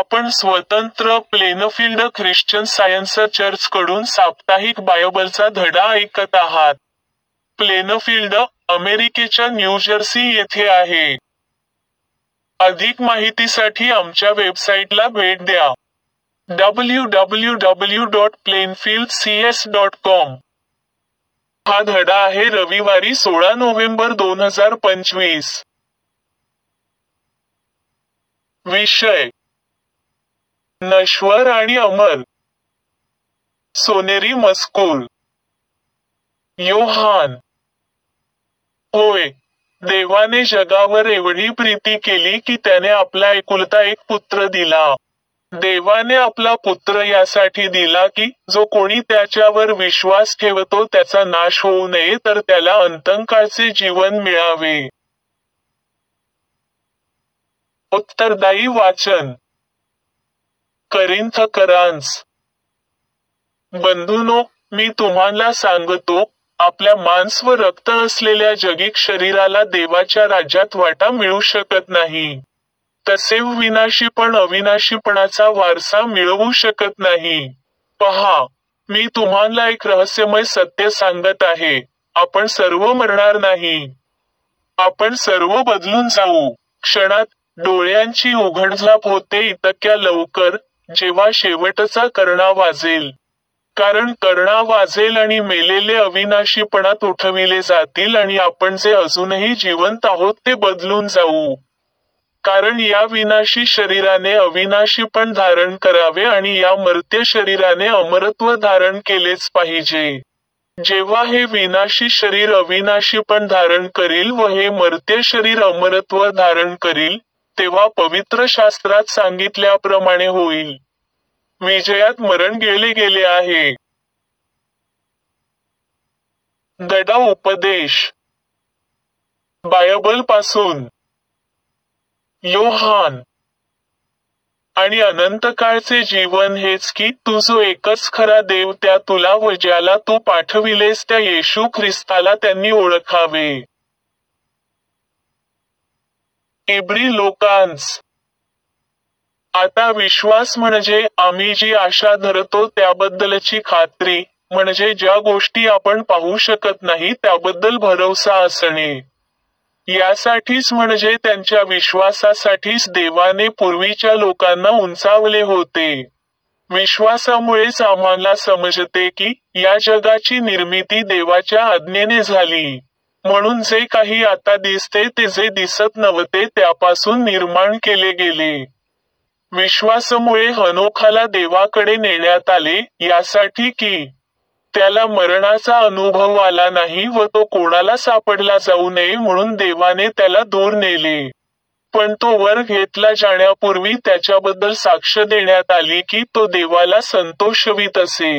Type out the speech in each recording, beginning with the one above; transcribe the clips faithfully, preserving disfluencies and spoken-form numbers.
आपण स्वतंत्र Plainfield Christian science church कडून साप्ताहिक बायबलचा धडा ऐकत आहात. प्लेनफील्ड, अमेरिकेच्या न्यूजर्सी येथे आहे. अधिक माहितीसाठी आमच्या वेबसाईटला भेट द्या. W W W dot Plainfield C S dot com. हा धडा आहे रविवारी सोळा नोव्हेंबर दोन हजार पंचवीस. विषय: नश्वर आणि अमर. सोनेरी मजकूर. योहान: होय, देवाने जगावर एवढी प्रीती केली की त्याने आपला एकुलता एक पुत्र दिला. देवाने आपला पुत्र यासाठी दिला की जो कोणी त्याच्यावर विश्वास ठेवतो त्याचा नाश होऊ नये तर त्याला अंतकाळचे जीवन मिळावे. उत्तरदायी वाचन. करिंथकरांस. बंधूंनो, मी तुम्हाला सांगतो, आपल्या मांस व रक्त असलेल्या जगिक शरीराला देवाच्या राज्यात वाटा मिळू शकत नाही. तसे विनाशी पण अविनाशीपणाचा वारसा मिळवू शकत नाही. पहा, मी तुम्हाला एक रहस्यमय सत्य सांगत आहे, आपण सर्व मरणार नाही. आपण सर्व बदलून जाऊ. क्षणात, डोळ्यांची उघडझाप होते इतक्या लवकर, जेव्हा शेवटचा कर्णा वाजेल. कारण कर्णा वाजेल आणि मेलेले अविनाशीपणात उठविले जातील आणि आपण जे अजूनही जिवंत आहोत ते बदलून जाऊ. कारण या विनाशी शरीराने अविनाशीपण धारण करावे आणि या मर्त्य शरीराने अमरत्व धारण केलेच पाहिजे. जेव्हा हे विनाशी शरीर अविनाशीपण धारण करील व हे मर्त्य शरीर अमरत्व धारण करील, तेव्हा पवित्र शास्त्रात सांगितल्याप्रमाणे होईल. विजयात मरण गेले गेले आहे. धडा उपदेश. बायबलपासून. योहान. आणि अनंतकाळचे जीवन हेच की तू जो एकच खरा देव त्या तुला व ज्याला तू पाठविलेस त्या येशू ख्रिस्ताला त्यांनी ओळखावे. इब्री लोकांस. आता विश्वास म्हणजे आम्ही जी आशा धरतो त्याबद्दलची खात्री, म्हणजे ज्या गोष्टी आपण पाहू शकत नाही त्याबद्दल भरवसा असणे. यासाठीच म्हणजे त्यांच्या विश्वासासाठीच देवाने पूर्वीच्या लोकांना उंचावले होते. विश्वासामुळेच आम्हाला समजते की या जगाची निर्मिती देवाच्या आज्ञेने झाली. म्हणून जे काही आता दिसते ते जे दिसत नव्हते त्यापासून निर्माण केले गेले. विश्वासामुळे हनोखाला देवाकडे नेण्यात आले, यासाठी की त्याला मरणाचा अनुभव आला नाही व तो कोणाला सापडला जाऊ नये म्हणून देवाने त्याला दूर नेले. पण तो वर घेतला जाण्यापूर्वी त्याच्याबद्दल साक्ष देण्यात आली की तो देवाला संतोषवित असे.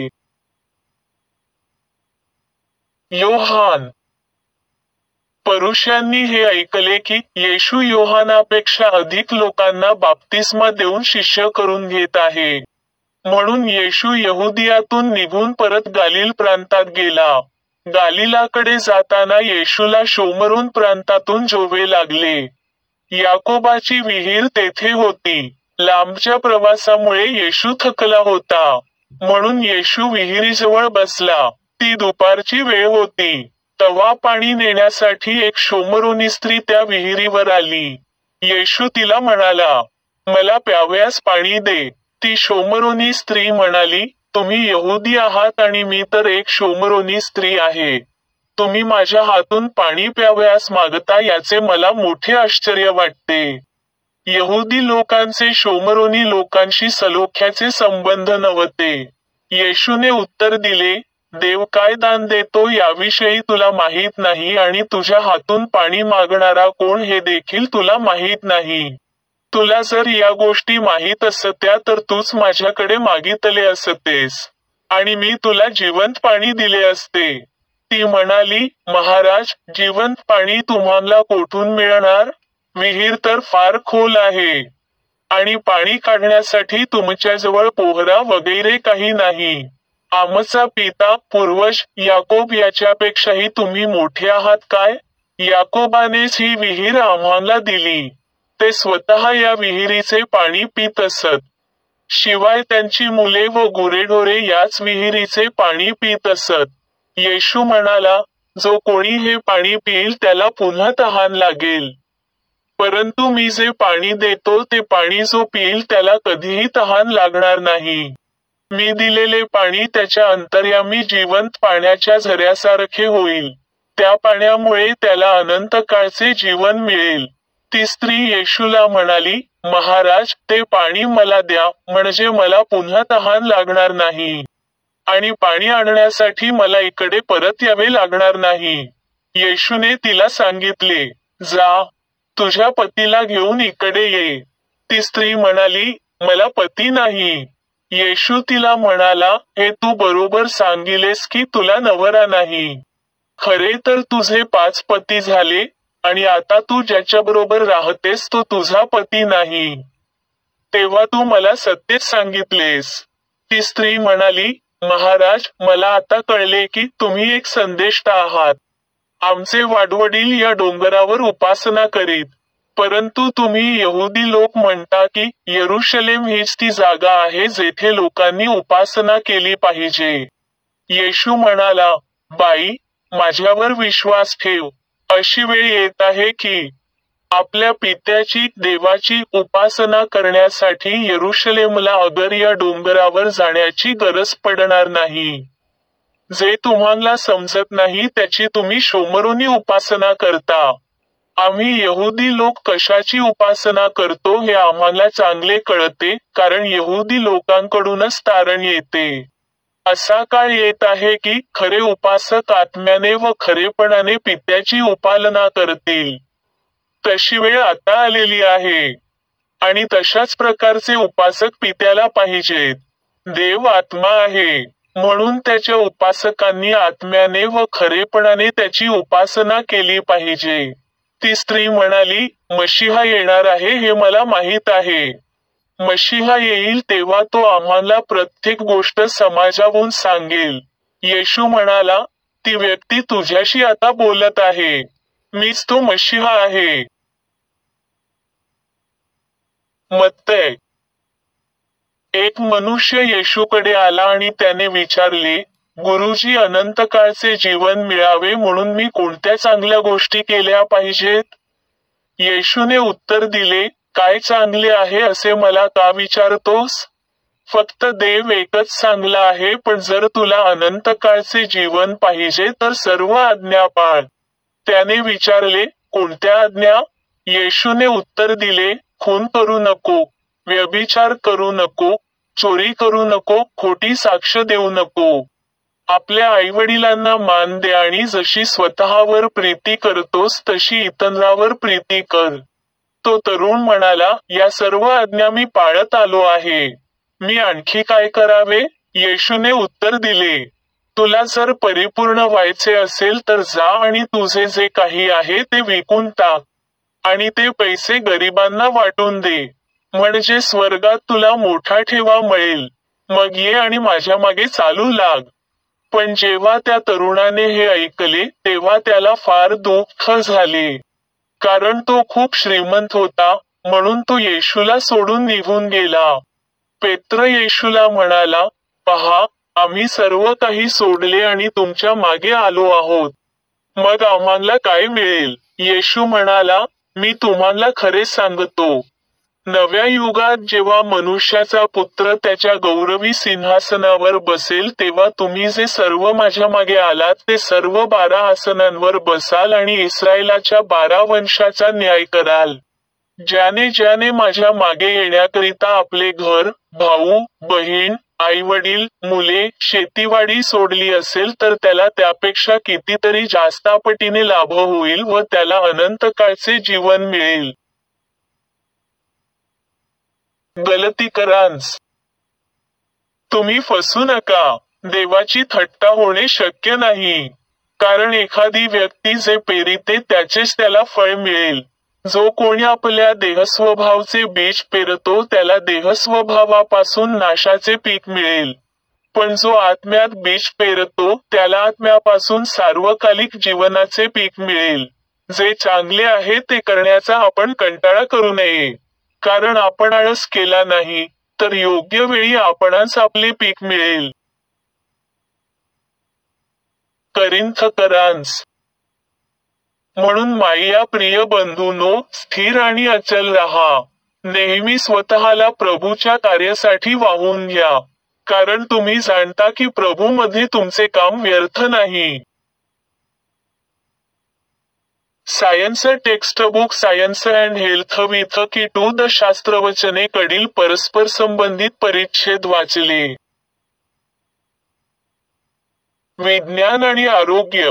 योहान. परुषांनी हे ऐकले की येशू योहानापेक्षा अधिक लोकांना बाप्तिस्मा देऊन शिष्य करून घेत आहे. म्हणून येशू यहुदियातून निघून परत गालिल प्रांतात गेला. गालिलाकडे जाताना येशूला शोमरून प्रांतातून जोवे लागले. याकोबाची विहीर तेथे होती. लांबच्या प्रवासामुळे येशू थकला होता. म्हणून येशू विहिरीजवळ बसला. ती दुपारची वेळ होती. तवा पाणी नेण्यासाठी एक शोमरोनी स्त्री त्या विहिरीवर आली. येशू तिला म्हणाला, मला प्यावयास पाणी दे. ती शोमरोनी स्त्री म्हणाली, तुम्ही यहुदी आहात आणि मी तर एक शोमरोनी स्त्री आहे. तुम्ही माझ्या हातून पाणी प्यावयास मागता याचे मला मोठे आश्चर्य वाटते. यहुदी लोकांचे शोमरोनी लोकांशी सलोख्याचे संबंध नव्हते. येशूने उत्तर दिले, देव काय दान देतो याविषयी तुला माहीत नाही आणि तुझ्या हातून पाणी मागणारा कोण हे देखील तुला माहीत नाही. तुला जर या गोष्टी माहीत असत्या तर तूच माझ्याकडे मागितले असतेस, आणि मी तुला जिवंत पाणी दिले असते. ती म्हणाली, महाराज, जिवंत पाणी तुम्हाला कोठून मिळणार? विहीर तर फार खोल आहे, आणि पाणी काढण्यासाठी तुमच्याजवळ पोहरा वगैरे काही नाही. आमचा पिता, पूर्वज, याकोब याच्यापेक्षाही तुम्ही मोठे आहात काय? याकोबानेच ही विहीर आम्हाला दिली. ते स्वतः या विहिरीचे पाणी पीत असत, शिवाय त्यांची मुले व गुरेढोरे याच विहिरीचे पाणी पीत असत. येशू म्हणाला, जो कोणी हे पाणी पिईल त्याला पुन्हा तहान लागेल. परंतु मी जे पाणी देतो ते पाणी जो पिईल त्याला कधीही तहान लागणार नाही. मी दिलेले पाणी त्याच्या अंतर्यामी जिवंत पाण्याच्या झऱ्यासारखे होईल. त्या पाण्यामुळे त्याला अनंत काळचे जीवन मिळेल. ती स्त्री येशूला म्हणाली, महाराज, ते पाणी मला द्या, म्हणजे मला पुन्हा तहान लागणार नाही. आणि पाणी आणण्यासाठी मला इकडे परत यावे लागणार नाही. येशूने तिला सांगितले, जा, तुझ्या पतीला घेऊन इकडे ये. ती स्त्री म्हणाली, मला पती नाही. येशू तिला म्हणाला, हे तू बरोबर सांगितलेस की तुला नवरा नाही. खरे तर तुझे पाच पती झाले, आणि आता तू ज्याच्याबरोबर राहतेस तो तुझा पती नाही. तेव्हा तू मला सत्यच सांगितलेस. ती स्त्री म्हणाली, महाराज, मला आता कळले की तुम्ही एक संदेष्टा आहात. आमचे वाडवडील या डोंगरावर उपासना करीत, परंतु तुम्ही यहुदी लोक म्हणता की यरुशलेम हीच ती जागा आहे जेथे लोकांनी उपासना केली पाहिजे. येशू म्हणाला, बाई, माझ्यावर विश्वास ठेव. अशी वेळ येत आहे की आपल्या पित्याची, देवाची उपासना करण्यासाठी यरुशलेमला अगर या डोंगरावर जाण्याची गरज पडणार नाही. जे तुम्हाला समजत नाही त्याची तुम्ही शोमरोनी उपासना करता. आम्ही यहुदी लोक कशाची उपासना करतो हे आम्हाला चांगले कळते, कारण यहुदी लोकांकडूनच तारण येते. असा काळ येत आहे की खरे उपासक आत्म्याने व खरेपणाने पित्याची उपासना करतील. तशी वेळ आता आलेली आहे. आणि तशाच प्रकारचे उपासक पित्याला पाहिजेत. देव आत्मा आहे, म्हणून त्याच्या उपासकांनी आत्म्याने व खरेपणाने त्याची उपासना केली पाहिजे. ती स्त्री म्हणाली, मशिहा येणार आहे हे मला माहीत आहे. मशिहा येईल तेव्हा तो आम्हाला प्रत्येक गोष्ट समाजावून सांगेल. येशू म्हणाला, ती व्यक्ती तुझ्याशी आता बोलत आहे. मीच तो मशिहा आहे. मत्तय. एक मनुष्य येशूकडे आला आणि त्याने विचारले, गुरुजी, अनंत काळचे जीवन मिळावे म्हणून मी कोणत्या चांगल्या गोष्टी केल्या पाहिजेत? येशूने उत्तर दिले, काय चांगले आहे असे मला का विचारतोस? फक्त देव एकच चांगला आहे, पण जर तुला अनंत काळचे जीवन पाहिजे तर सर्व आज्ञा पाळ. त्याने विचारले, कोणत्या आज्ञा? येशूने उत्तर दिले, खून करू नको, व्यभिचार करू नको, चोरी करू नको, खोटी साक्ष देऊ नको. आपल्या आईवडिलांना मान दे आणि जशी स्वतःवर प्रीती करतोस तशी इतरांवर प्रीती कर. तो तरुण म्हणाला, या सर्व आज्ञा मी पाळत आलो आहे. मी आणखी काय करावे? येशूने उत्तर दिले, तुला जर परिपूर्ण व्हायचे असेल तर जा आणि तुझे जे काही आहे ते विकून टाक, आणि ते पैसे गरिबांना वाटून दे, म्हणजे स्वर्गात तुला मोठा ठेवा मिळेल. मग ये आणि माझ्या मागे चालू लाग. पण जेव्हा त्या तरुणाने हे ऐकले तेव्हा त्याला फार दुःख झाले, कारण तो खूप श्रीमंत होता, म्हणून तो येशूला सोडून निघून गेला. पेत्र येशूला म्हणाला, पहा, आम्ही सर्व काही सोडले आणि तुमच्या मागे आलो आहोत. मग आम्हाला काय मिळेल? येशू म्हणाला, मी तुम्हाला खरे सांगतो, नव्या युगात जेव्हा मनुष्याचा पुत्र त्याच्या गौरवी सिंहासनावर बसेल तेव्हा तुम्ही जे सर्व माझ्या मागे आलात ते सर्व बारा आसनांवर बसाल आणि इस्रायलाच्या बारा वंशाचा न्याय कराल. ज्याने ज्याने माझ्या मागे येण्याकरिता आपले घर, भाऊ, बहीण, आईवडील, मुले, शेतीवाडी सोडली असेल तर त्याला त्यापेक्षा कितीतरी जास्त पटीने लाभ होईल व त्याला अनंत काळचे जीवन मिळेल. गलतीकरांस. तुम्ही फसू नका. देवाची थट्टा होणे शक्य नाही. कारण एखादी व्यक्ती जे पेरिते त्याचेच त्याला फळ मिळेल. जो कोणी आपल्या देहस्वभावचे बीज पेरतो त्याला देहस्वभावापासून नाशाचे पीक मिळेल. पण जो आत्म्यात बीज पेरतो त्याला आत्म्यापासून सार्वकालिक जीवनाचे पीक मिळेल. जे चांगले आहे ते करण्याचा आपण कंटाळा करू नये. कारण आपण आळस केला नाही तर योग्य वेळी आपणास आपले पीक मिळेल. करिंथकरांस म्हणून माझ्या प्रिय बंधूंनो, स्थिर आणि अचल रहा. नेहमी स्वतःला प्रभूच्या कार्यासाठी वाहून घ्या, कारण तुम्ही जाणता की प्रभूमध्ये तुमचे काम व्यर्थ नाही. Science textbook science and health with key to the शास्त्रवचने कडील परस्पर संबंधित परिच्छेद वाचले. विज्ञान आणि आरोग्य.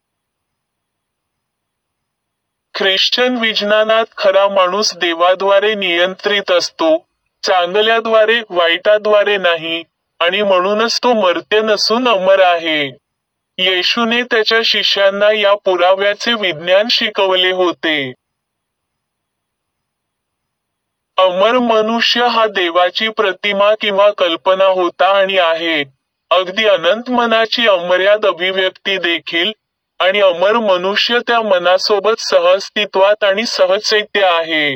ख्रिश्चन विज्ञानात खरा माणूस देवाद्वारे नियंत्रित असतो, चांगल्याद्वारे वाईटाद्वारे नाही, आणि म्हणूनच तो मर्त्य नसून अमर आहे. येशूने त्याच्या शिष्यांना या पुराव्याचे विज्ञान शिकवले होते. अमर मनुष्य हा देवाची प्रतिमा किंवा कल्पना होता आणि आहे, अगदी अनंत मनाची अमर्याद अभिव्यक्ती देखील, आणि अमर मनुष्य त्या मनासोबत सहअस्तित्वात आणि सहचैत्य आहे.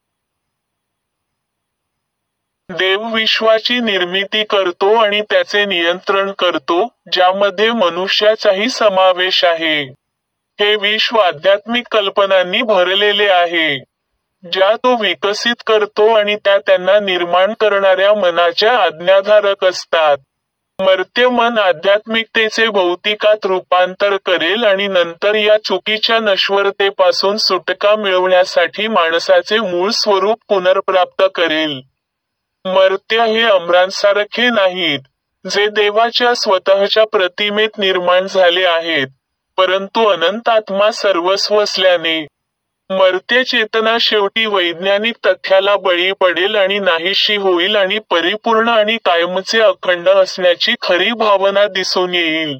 देव विश्वाची निर्मिती करतो आणि त्याचे नियंत्रण करतो, ज्यामध्ये मनुष्याचाही समावेश आहे. हे विश्व आध्यात्मिक कल्पनांनी भरलेले आहे, ज्या तो विकसित करतो आणि त्या त्यांना निर्माण करणाऱ्या मनाच्या आज्ञाधारक असतात. मर्त्य मन आध्यात्मिकतेचे भौतिकात रूपांतर करेल आणि नंतर या चुकीच्या नश्वरतेपासून सुटका मिळवण्यासाठी माणसाचे मूळ स्वरूप पुनर्प्राप्त करेल. मर्त्य हे अमरांसारखे नाहीत, जे देवाच्या स्वतःच्या प्रतिमेत निर्माण झाले आहेत, परंतु अनंत आत्मा सर्वस्व असल्याने. मर्त्य चेतना शेवटी वैज्ञानिक तथ्याला बळी पडेल आणि नाहीशी होईल आणि परिपूर्ण आणि कायमचे अखंड असण्याची खरी भावना दिसून येईल.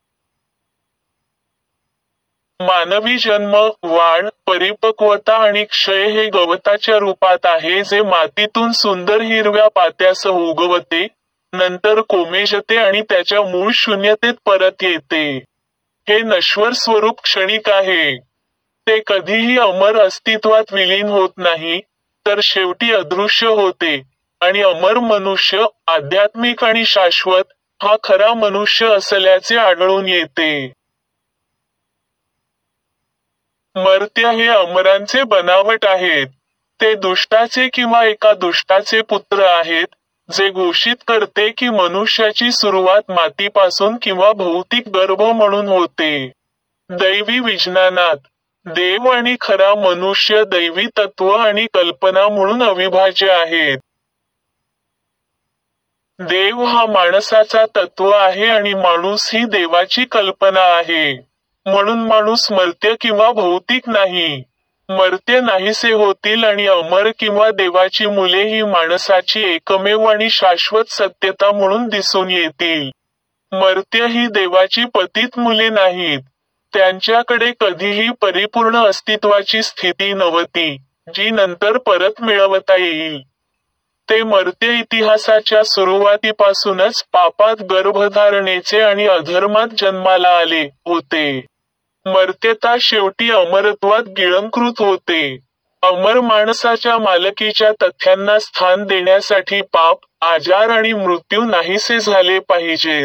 मानवी जन्म, वाढ, परिपक्वता आणि क्षय हे गवताच्या रूपात आहे जे मातीतून सुंदर हिरव्या पात्यासह उगवते, नंतर कोमेजते आणि त्याच्या मूळ शून्यतेत परत येते. हे नश्वर स्वरूप क्षणिक आहे. ते कधीही अमर अस्तित्वात विलीन होत नाही, तर शेवटी अदृश्य होते, आणि अमर मनुष्य, आध्यात्मिक आणि शाश्वत, हा खरा मनुष्य असल्याचे आढळून येते. मर्त्य हे अमरांचे बनावट आहेत. ते दुष्टाचे किंवा एका दुष्टाचे पुत्र आहेत, जे घोषित करते की मनुष्याची सुरुवात मातीपासून किंवा भौतिक गर्भ म्हणून होते. दैवी विज्ञानात, देव आणि खरा मनुष्य दैवी तत्व आणि कल्पना म्हणून अविभाज्य आहेत. देव हा माणसाचा तत्व आहे आणि माणूस ही देवाची कल्पना आहे. म्हणून माणूस मर्त्य किंवा भौतिक नाही. मर्त्य नाहीसे होतील आणि अमर किंवा देवाची मुले ही माणसाची एकमेव आणि शाश्वत सत्यता म्हणून दिसून येतील. मर्त्य ही देवाची पतित मुले नाहीत. त्यांच्याकडे कधीही परिपूर्ण अस्तित्वाची स्थिती नव्हती, जी नंतर परत मिळवता येईल. ते मर्त्य इतिहासाच्या सुरुवातीपासूनच पापात गर्भधारणेचे आणि अधर्मात जन्माला आले होते. मर्त्यता शेवटी अमरत्वात गिळंकृत होते. अमर माणसाच्या मालकीच्या तथ्यांना स्थान देण्यासाठी पाप, आजार आणि मृत्यू नाहीसे झाले पाहिजेत.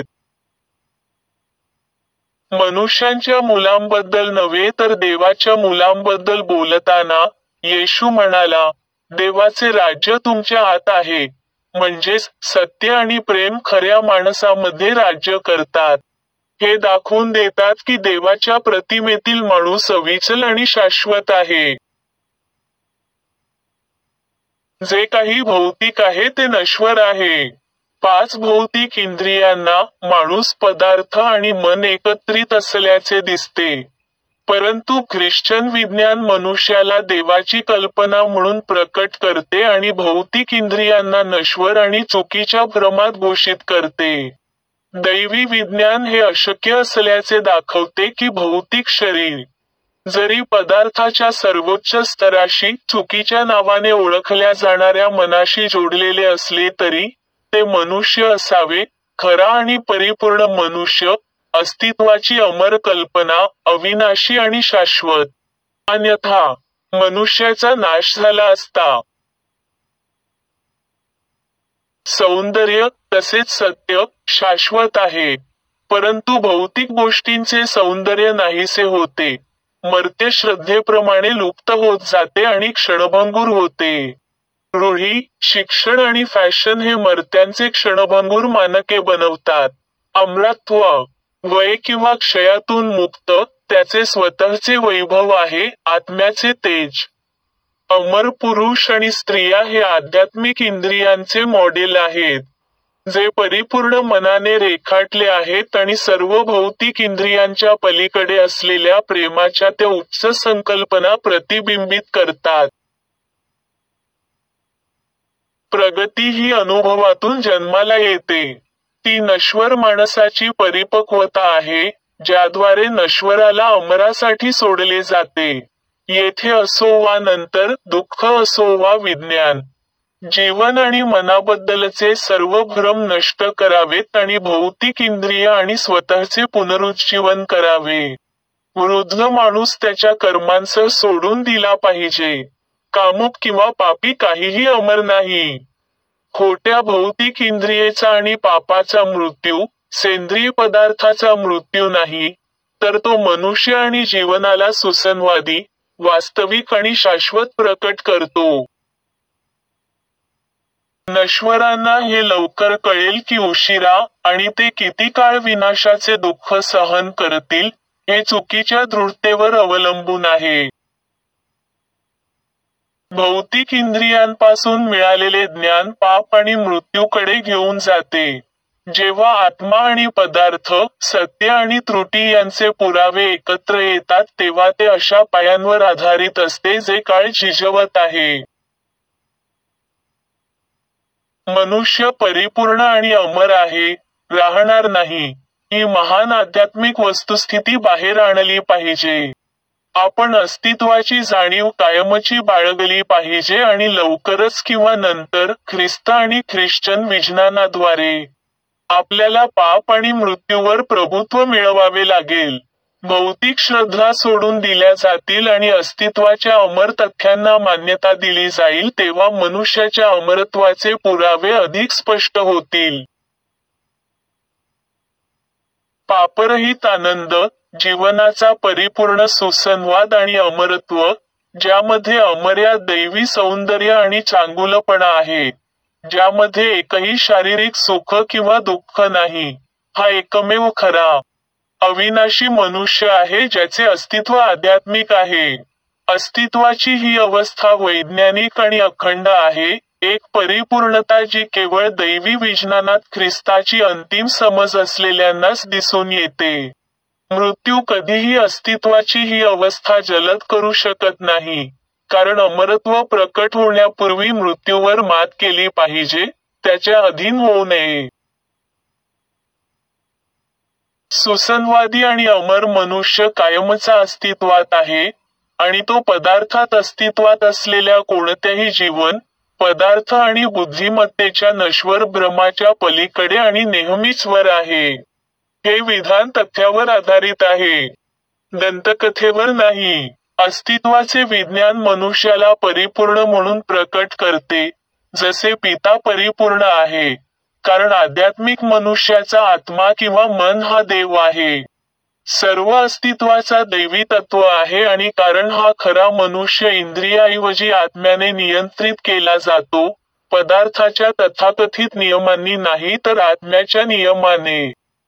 मनुष्यांच्या मुलांबद्दल नव्हे तर देवाच्या मुलांबद्दल बोलताना, येशू म्हणाला, देवाचे राज्य तुमच्या आत आहे, म्हणजेच सत्य आणि प्रेम खऱ्या माणसामध्ये राज्य करतात. हे दाखवून देतात की देवाच्या प्रतिमेतील माणूस अविचल आणि शाश्वत आहे. जे काही भौतिक आहे ते नश्वर आहे. पाच भौतिक इंद्रियांना, माणूस पदार्थ आणि मन एकत्रित असल्याचे दिसते. परंतु ख्रिश्चन विज्ञान मनुष्याला देवाची कल्पना म्हणून प्रकट करते आणि भौतिक इंद्रियांना नश्वर आणि चुकीच्या भ्रमात घोषित करते. दैवी विज्ञान हे अशक्य असल्याचे दाखवते की भौतिक शरीर, जरी पदार्थाच्या सर्वोच्च स्तराशी, चुकीच्या नावाने ओळखल्या जाणाऱ्या मनाशी जोडलेले असले तरी, ते मनुष्य असावे, खरा आणि परिपूर्ण मनुष्य, अस्तित्वाची अमर कल्पना, अविनाशी आणि शाश्वत. अन्यथा, मनुष्याचा नाश झाला असता. सौंदर्य, तसेच सत्य, शाश्वत आहे. परंतु भौतिक गोष्टींचे सौंदर्य नाहीसे होते. मर्त्य श्रद्धेप्रमाणे लुप्त होत जाते आणि क्षणभंगूर होते. रूढी, शिक्षण आणि फॅशन हे मर्त्यांचे क्षणभंगूर मानके बनवतात. अमरत्व, वय किंवा क्षयातून मुक्त, त्याचे स्वतःचे वैभव आहे, आत्म्याचे तेज. अमर पुरुष आणि स्त्रिया हे आध्यात्मिक इंद्रियांचे मॉडेल आहेत, जे परिपूर्ण मनाने रेखाटले आहेत आणि सर्व भौतिक इंद्रियांच्या पलीकडे असलेल्या प्रेमाच्या त्या उच्च संकल्पना प्रतिबिंबित करतात. प्रगती ही अनुभवातून जन्माला येते. ती नश्वर माणसाची परिपक्वता आहे, ज्याद्वारे नश्वराला अमरासाठी सोडले जाते. येथे असो वा नंतर, दुःख असो वा विज्ञान, जीवन आणि मनाबद्दलचे सर्व भ्रम नष्ट करावेत आणि भौतिक इंद्रिय आणि स्वतःचे पुनरुज्जीवन करावे. वृद्ध माणूस त्याच्या कर्मांसह सोडून दिला पाहिजे. कामुक किंवा पापी काहीही अमर नाही. खोट्या भौतिक इंद्रियेचा आणि पापाचा मृत्यू, सेंद्रिय पदार्थाचा मृत्यू नाही, तर तो मनुष्य आणि जीवनाला सुसंवादी, वास्तविक आणि शाश्वत प्रकट करतो. नश्वरांना हे लवकर कळेल की उशिरा, आणि ते किती काळ विनाशाचे दुःख सहन करतील, हे चुकीच्या दृढतेवर अवलंबून आहे. भौतिक इंद्रियांपासून मिळालेले ज्ञान पाप आणि मृत्यूकडे घेऊन जाते. जेव्हा आत्मा आणि पदार्थ, सत्य आणि त्रुटी यांचे पुरावे एकत्र येतात तेव्हा ते अशा पायांवर आधारित असते जे काळ झिजवत आहे. मनुष्य परिपूर्ण आणि अमर आहे, राहणार नाही. ही महान आध्यात्मिक वस्तुस्थिती बाहेर आणली पाहिजे. आपण अस्तित्वाची जाणीव कायमची बाळगली पाहिजे आणि लवकरच किंवा नंतर, ख्रिस्त आणि ख्रिश्चन विज्ञानाद्वारे, आपल्याला पाप आणि मृत्यूवर प्रभुत्व मिळवावे लागेल. भौतिक श्रद्धा सोडून दिल्या जातील आणि अस्तित्वाच्या अमर तथ्यांना मान्यता दिली जाईल तेव्हा मनुष्याच्या अमरत्वाचे पुरावे अधिक स्पष्ट होतील. पापरहित आनंद, जीवनाचा परिपूर्ण सुसंवाद आणि अमरत्व, ज्यामध्ये अमर्याद दैवी सौंदर्य आणि चांगुलपणा आहे, ज्यामध्ये एकही शारीरिक सुख किंवा दुःख नाही, हा एकमेव खरा, अविनाशी मनुष्य आहे ज्याचे अस्तित्व आध्यात्मिक आहे. अस्तित्वाची ही अवस्था वैज्ञानिक आणि अखंड आहे, एक परिपूर्णता जी केवळ दैवी विज्ञानात ख्रिस्ताची अंतिम समज असलेल्यांनाच दिसून येते. मृत्यू कधीही अस्तित्वाची ही अवस्था जलद करू शकत नाही, कारण अमरत्व प्रकट होण्यापूर्वी मृत्यूवर मात केली पाहिजे, त्याच्या अधीन होऊ नये. सुसंवादी आणि अमर मनुष्य कायमचा अस्तित्वात आहे, आणि तो पदार्थात अस्तित्वात असलेल्या कोणत्याही जीवन, पदार्थ आणि बुद्धिमत्तेच्या नश्वर भ्रमाच्या पलीकडे आणि नेहमीच वर आहे. हे विधान तथ्यावर आधारित आहे, दंतकथेवर नाही. अस्तित्वाचे विज्ञान मनुष्याला परिपूर्ण म्हणून प्रकट करते, जसे पिता परिपूर्ण आहे, कारण आध्यात्मिक मनुष्याचा आत्मा किंवा मन हा देव आहे. सर्व अस्तित्वाचा दैवी तत्व आहे आणि कारण हा खरा मनुष्य इंद्रियाऐवजी आत्म्याने नियंत्रित केला जातो, पदार्थाच्या तथाकथित नियमांनी नाही तर आत्म्याच्या नियमाने.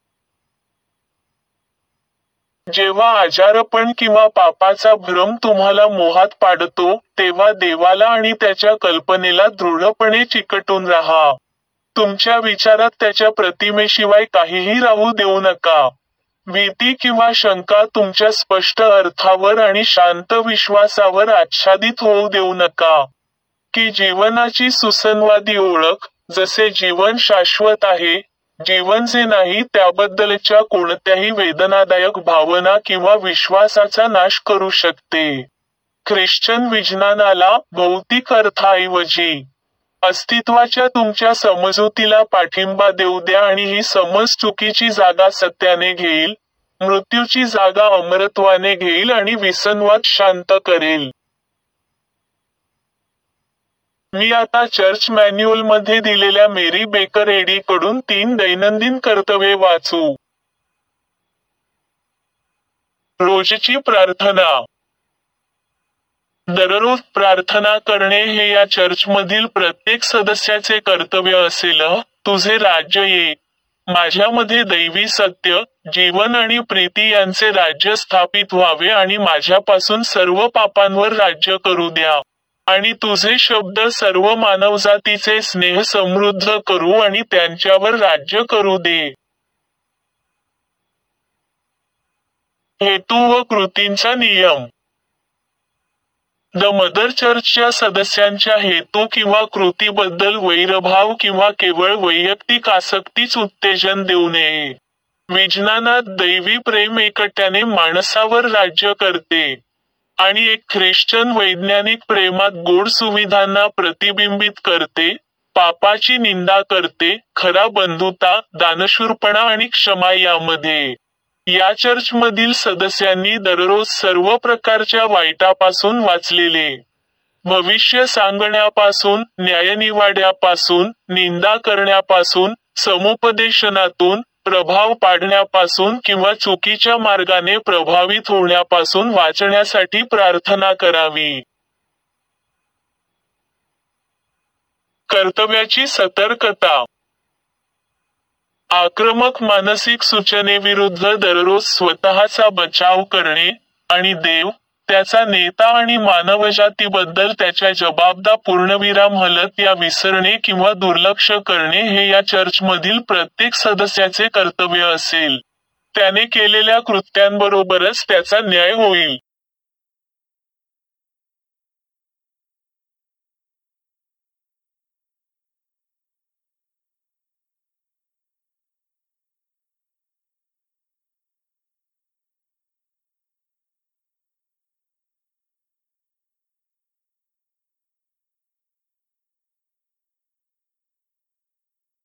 जेव्हा आजारपण किंवा पापाचा भ्रम तुम्हाला मोहात पाडतो, तेव्हा देवाला आणि त्याच्या कल्पनेला दृढपणे चिकटून राहा. तुमच्या विचारात त्याच्या प्रतिमेशिवाय काहीही राहू देऊ नका. भीती किंवा शंका तुमच्या स्पष्ट अर्थावर आणि शांत विश्वासावर आच्छादित होऊ देऊ नका, की जीवनाची सुसंवादी ओळख, जसे जीवन शाश्वत आहे, जीवन जे नाही त्याबद्दलच्या कोणत्याही वेदनादायक भावना किंवा विश्वासाचा नाश करू शकते. ख्रिश्चन विज्ञानाला भौतिक अर्थाऐवजी अस्तित्वाच्या तुमच्या समजुतीला पाठिंबा देऊ द्या आणि ही समज चुकीची जागा सत्याने घेईल, मृत्यूची जागा अमरत्वाने घेईल आणि विसंवाद शांत करेल. मी आता चर्च मॅन्युअलमध्ये दिलेल्या मेरी बेकर एडी कडून तीन दैनंदिन कर्तव्ये वाचू. रोजची प्रार्थना. दररोज प्रार्थना करणे हे या चर्चमधील प्रत्येक सदस्याचे कर्तव्य असेल. तुझे राज्य ये. माझ्यामध्ये दैवी सत्य, जीवन आणि प्रीती यांचे राज्य स्थापित व्हावे आणि माझ्यापासून सर्व पापांवर राज्य करू द्या. आणि तुझे शब्द सर्व मानवजातीचे स्नेह समृद्ध करू आणि त्यांच्यावर राज्य करू दे. हेतू व कृतींचा नियम. द मदर चर्चच्या सदस्यांच्या हेतू किंवा कृतीबद्दल वैरभाव किंवा केवळ वैयक्तिक आसक्तीच उत्तेजन देऊ नये. विज्ञानात दैवी प्रेम एकट्याने माणसावर राज्य करते. आणि एक ख्रिश्चन वैज्ञानिक प्रेमात गोड सुविधांना प्रतिबिंबित करते, पापाची निंदा करते, खरा बंधुता, दानशूरपणा आणि क्षमा यामध्ये. या चर्चमधील सदस्यांनी दररोज सर्व प्रकारच्या वाईटापासून वाचलेले. भविष्य सांगण्यापासून, न्यायनिवाड्यापासून, निंदा करण्यापासून, समुपदेशनातून, प्रभाव पाडण्यापासून किंवा चुकीच्या मार्गाने प्रभावित होण्यापासून वाचण्यासाठी प्रार्थना करावी. कर्तव्याची सतर्कता. आक्रमक मानसिक सूचनेविरुद्ध दररोज स्वतःचा बचाव करणे, आणि देव, त्याचा नेता आणि मानवजातीबद्दल त्याच्या जबाबदा पूर्णविराम हलत या विसरणे किंवा दुर्लक्ष करणे हे या चर्चमधील प्रत्येक सदस्याचे कर्तव्य असेल. त्याने केलेल्या कृत्यांबरोबरच त्याचा न्याय होईल.